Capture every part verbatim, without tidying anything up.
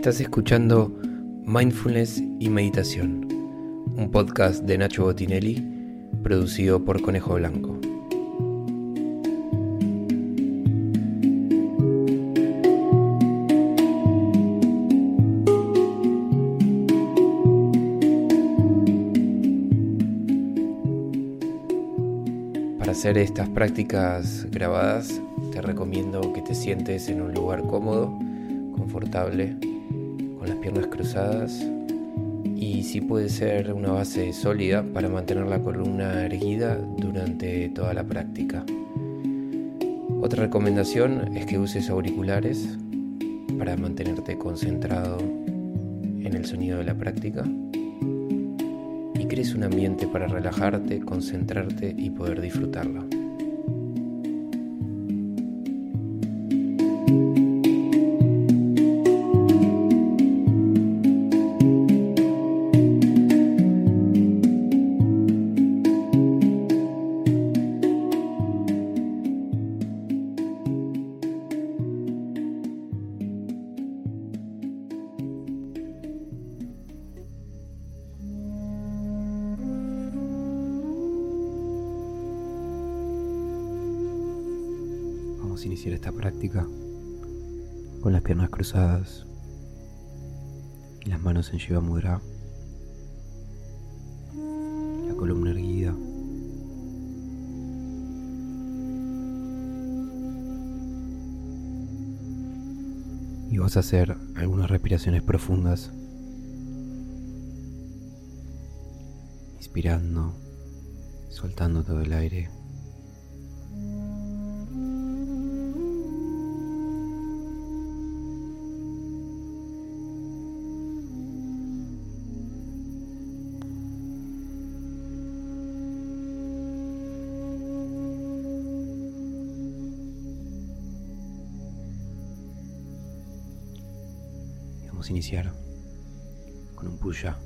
Estás escuchando Mindfulness y Meditación, un podcast de Nacho Botinelli, producido por Conejo Blanco. Para hacer estas prácticas grabadas, te recomiendo que te sientes en un lugar cómodo, confortable, con las piernas cruzadas y si puede ser una base sólida para mantener la columna erguida durante toda la práctica. Otra recomendación es que uses auriculares para mantenerte concentrado en el sonido de la práctica y crees un ambiente para relajarte, concentrarte y poder disfrutarlo. Vamos a iniciar esta práctica con las piernas cruzadas y las manos en Shiva Mudra, la columna erguida. Y vas a hacer algunas respiraciones profundas, inspirando, soltando todo el aire. Vamos a iniciar con un puya.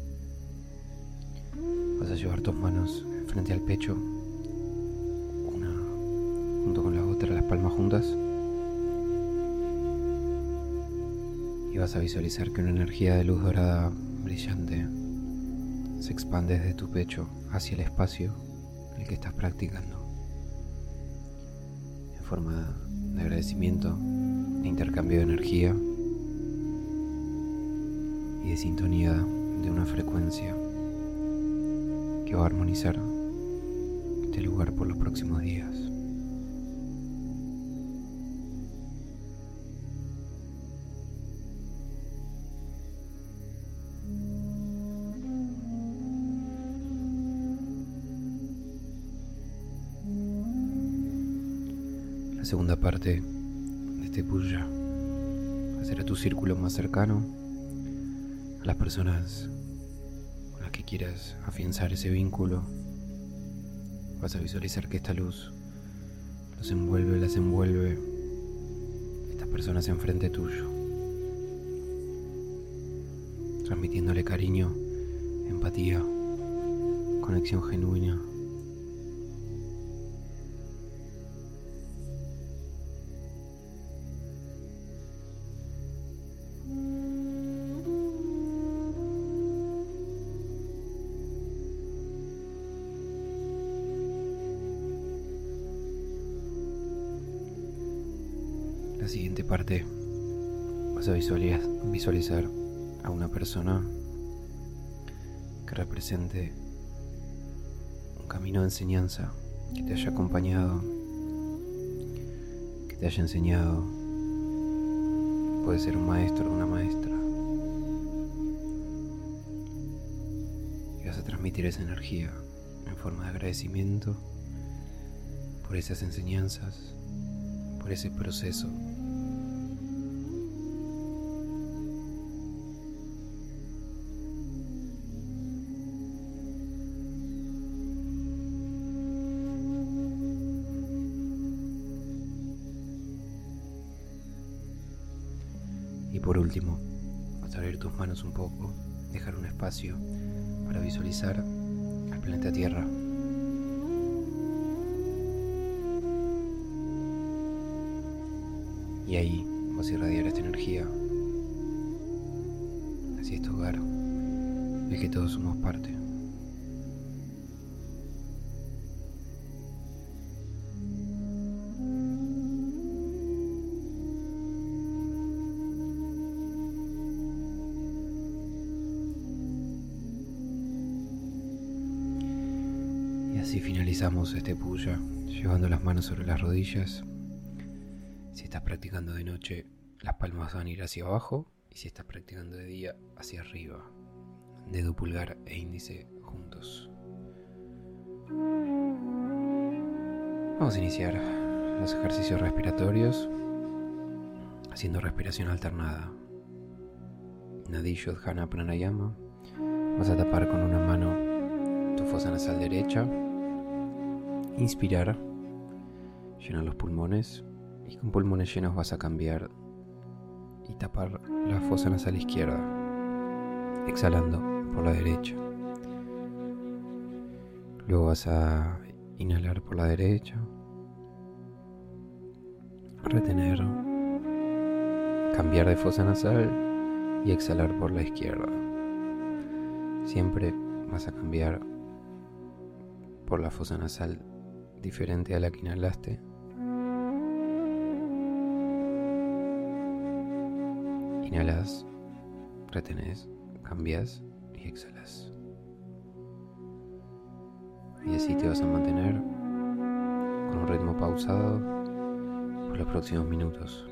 Vas a llevar tus manos frente al pecho, una junto con la otra, las palmas juntas, y vas a visualizar que una energía de luz dorada brillante se expande desde tu pecho hacia el espacio en el que estás practicando, en forma de agradecimiento, de intercambio de energía y de sintonía de una frecuencia que va a armonizar este lugar por los próximos días. La segunda parte de este puya va a ser a tu círculo más cercano, a las personas con las que quieras afianzar ese vínculo. Vas a visualizar que esta luz los envuelve, las envuelve, estas personas enfrente tuyo, transmitiéndole cariño, empatía, conexión genuina. La siguiente parte vas a visualizar a una persona que represente un camino de enseñanza, que te haya acompañado, que te haya enseñado. Puede ser un maestro o una maestra. Y vas a transmitir esa energía en forma de agradecimiento por esas enseñanzas, por ese proceso. Y por último, vas a abrir tus manos un poco, dejar un espacio para visualizar al planeta Tierra. Y ahí vas a irradiar esta energía hacia este hogar del que todos somos parte. Y así finalizamos este puya, llevando las manos sobre las rodillas. Si estás practicando de noche, las palmas van a ir hacia abajo, y si estás practicando de día, hacia arriba. Dedo pulgar e índice juntos. Vamos a iniciar los ejercicios respiratorios haciendo respiración alternada. Nadi Shodhana Pranayama. Vas a tapar con una mano tu fosa nasal derecha. Inspirar, llenar los pulmones, y con pulmones llenos vas a cambiar y tapar la fosa nasal izquierda, exhalando por la derecha. Luego vas a inhalar por la derecha, retener, cambiar de fosa nasal y exhalar por la izquierda. Siempre vas a cambiar por la fosa nasal diferente a la que inhalaste. Inhalas, retenés, cambias y exhalas. Y así te vas a mantener con un ritmo pausado por los próximos minutos.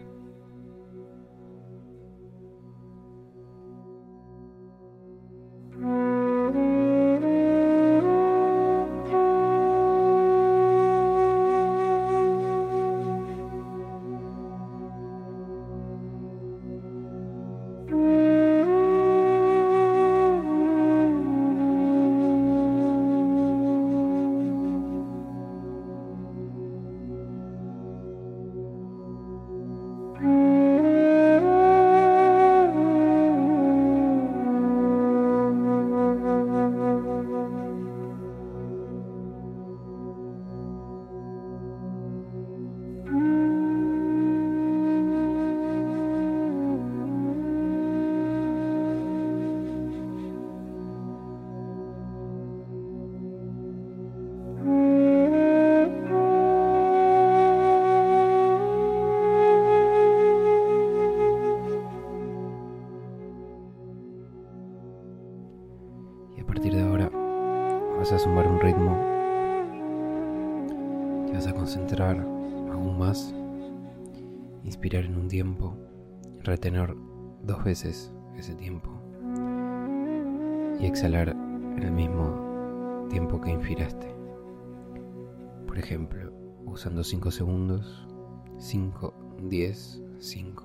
Y a partir de ahora vas a sumar un ritmo. Te vas a concentrar aún más. Inspirar en un tiempo, retener dos veces ese tiempo y exhalar en el mismo tiempo que inspiraste. Por ejemplo, usando cinco segundos, cinco, diez, cinco.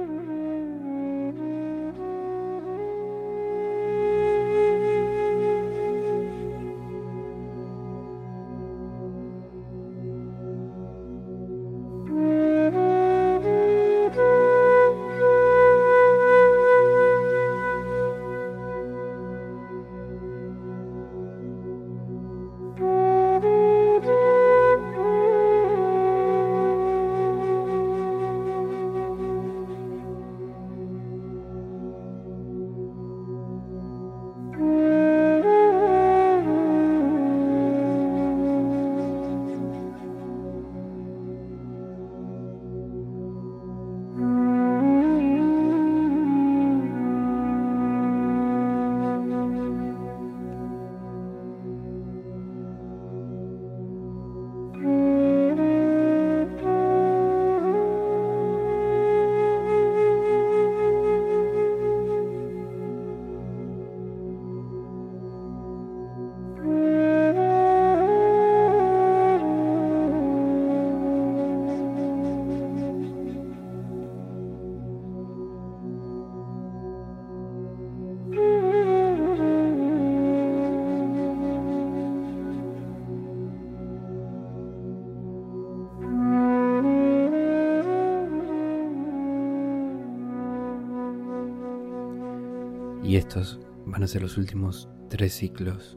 Y estos van a ser los últimos tres ciclos.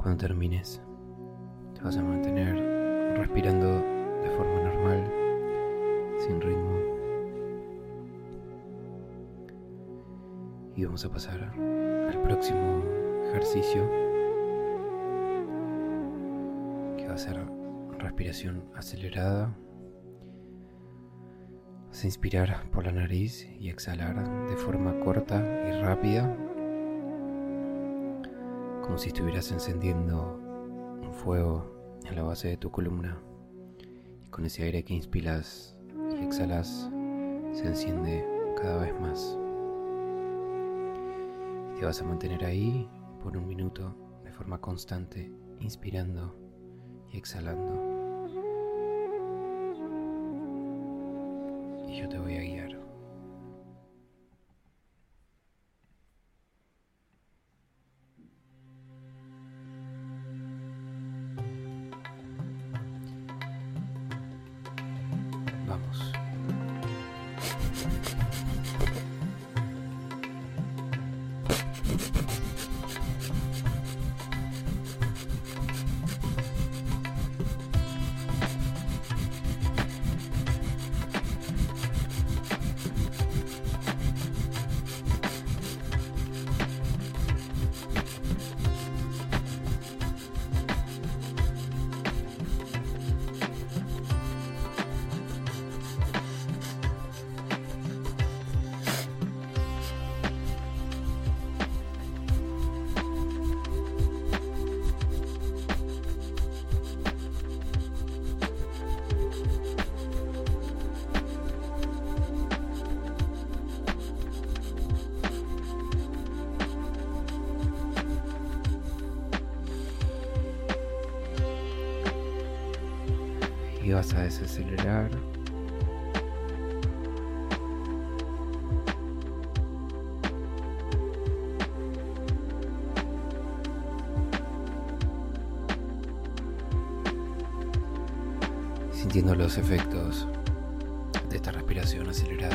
Cuando termines, te vas a mantener respirando de forma normal, sin ritmo. Y vamos a pasar al próximo ejercicio, que va a ser respiración acelerada. Vas a inspirar por la nariz y exhalar de forma corta y rápida, como si estuvieras encendiendo un fuego en la base de tu columna. Y con ese aire que inspiras y exhalas, se enciende cada vez más. Y te vas a mantener ahí por un minuto de forma constante, inspirando y exhalando. Y yo te voy a guiar. Vamos. Y vas a desacelerar. Sintiendo los efectos de esta respiración acelerada.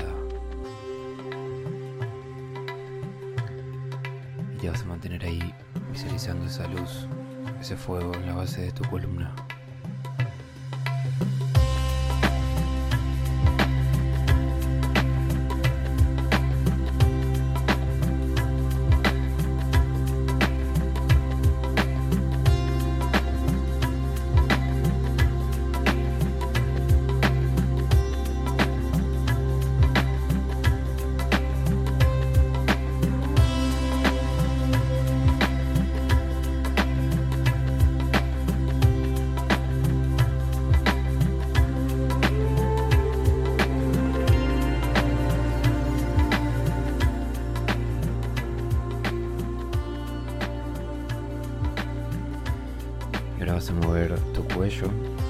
Y te vas a mantener ahí visualizando esa luz, ese fuego en la base de tu columna. Ahora vas a mover tu cuello,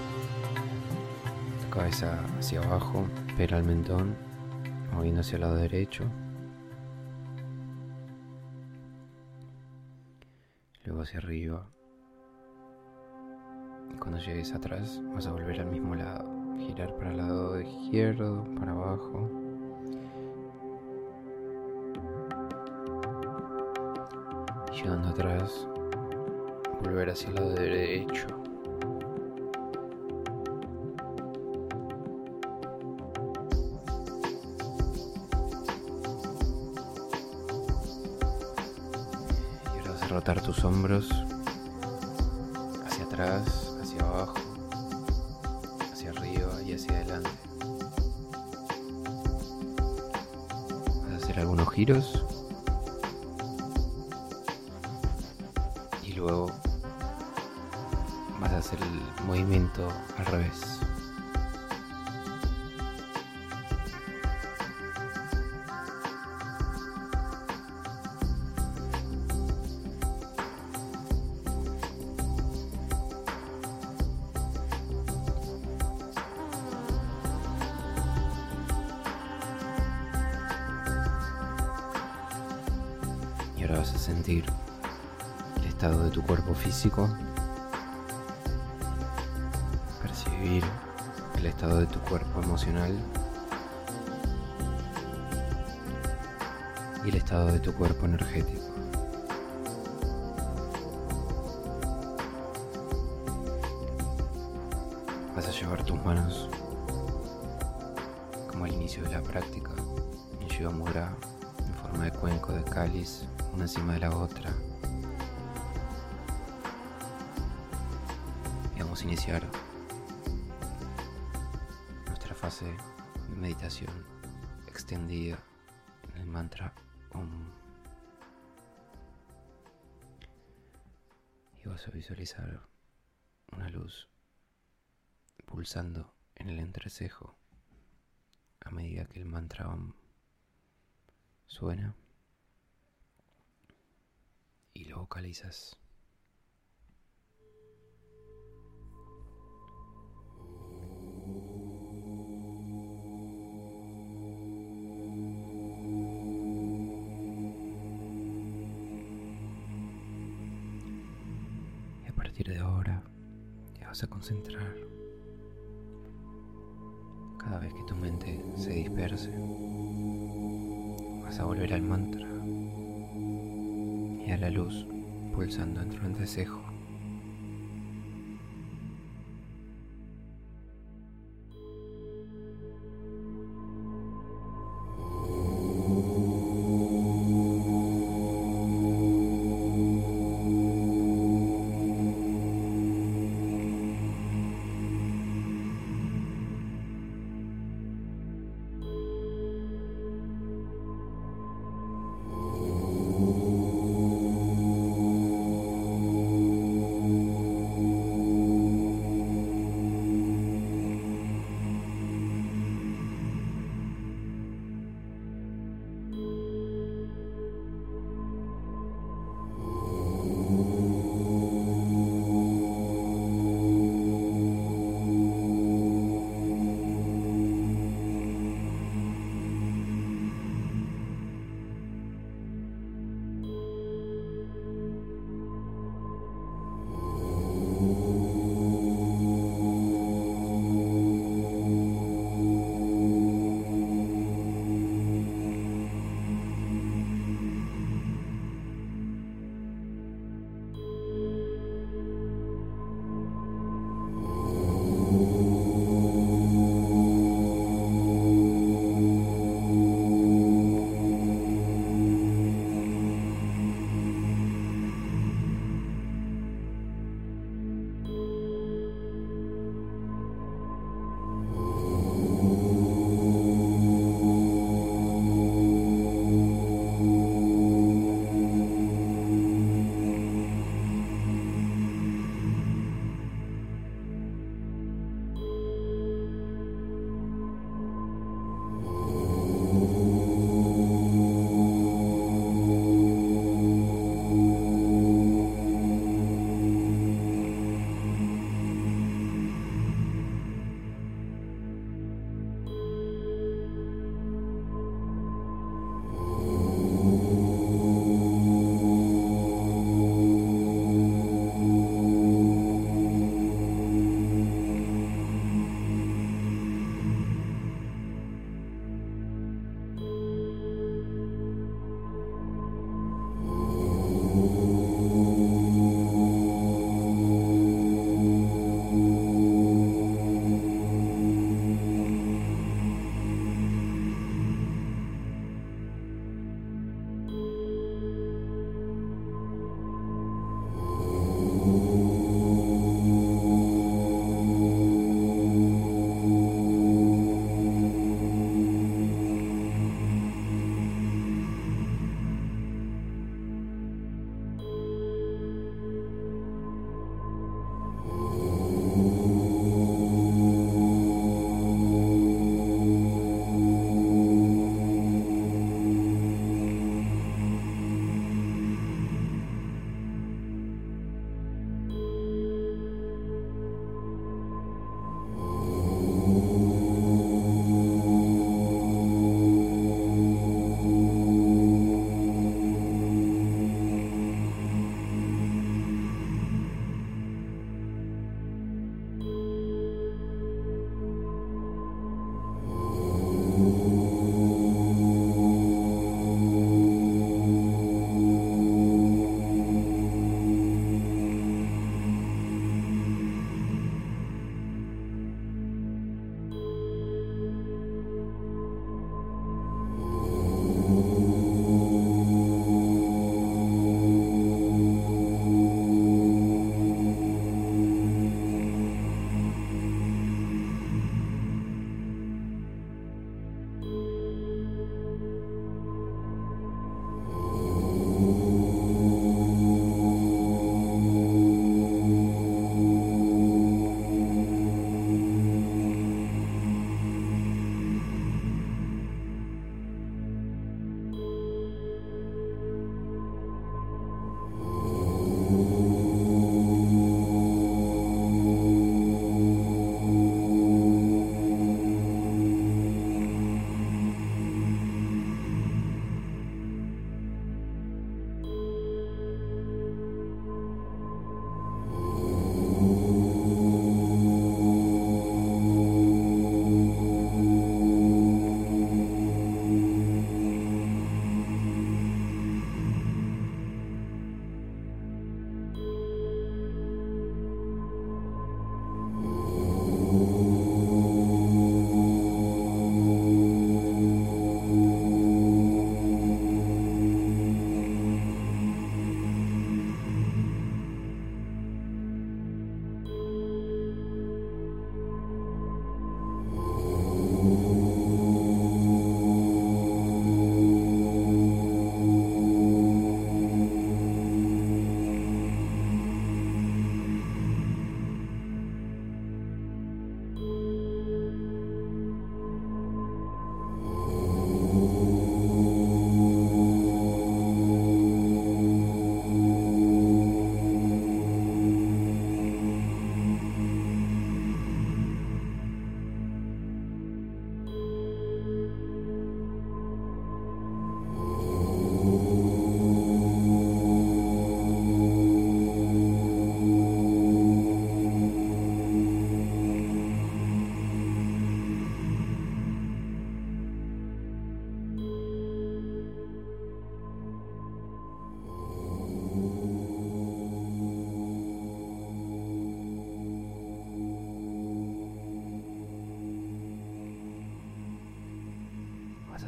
tu cabeza hacia abajo, pega al mentón, moviendo hacia el lado derecho. Luego hacia arriba. Y cuando llegues atrás, vas a volver al mismo lado. Girar para el lado izquierdo, para abajo. Y llegando atrás, volver hacia el lado derecho. Y ahora vas a rotar tus hombros hacia atrás, hacia abajo, hacia arriba y hacia adelante. Vas a hacer algunos giros. Y luego vas a hacer el movimiento al revés. Y ahora vas a sentir el estado de tu cuerpo físico. Percibir el estado de tu cuerpo emocional y el estado de tu cuerpo energético. manos como al inicio de la práctica, en Shiva Mudra, en forma de cuenco de cáliz, una encima de la otra. Y vamos a iniciar nuestra fase de meditación extendida en el mantra Om. Y vas a visualizar una luz pulsando en el entrecejo a medida que el mantra Om suena y lo vocalizas. Y a partir de ahora te vas a concentrar. Cada vez que tu mente se disperse, vas a volver al mantra y a la luz pulsando en tu entrecejo.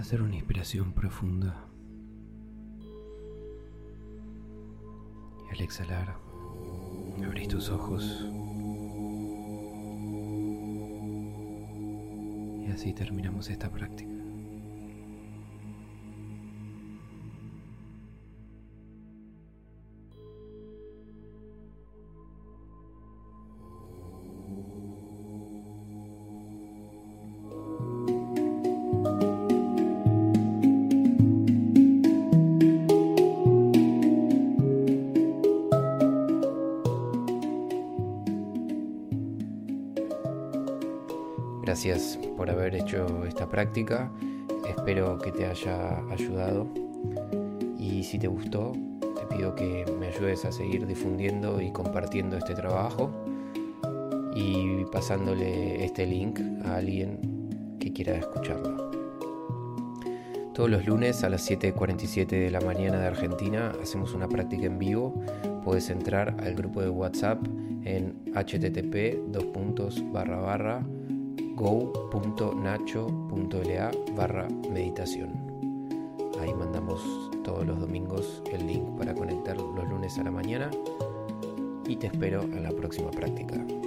Hacer una inspiración profunda. Y al exhalar, abrís tus ojos. Y así terminamos esta práctica. Gracias por haber hecho esta práctica, espero que te haya ayudado y si te gustó te pido que me ayudes a seguir difundiendo y compartiendo este trabajo y pasándole este link a alguien que quiera escucharlo. Todos los lunes a las siete cuarenta y siete de la mañana de Argentina hacemos una práctica en vivo. Puedes entrar al grupo de WhatsApp en http dos puntos barra barra go.nacho.la barra meditación. Ahí mandamos todos los domingos el link para conectar los lunes a la mañana y te espero en la próxima práctica.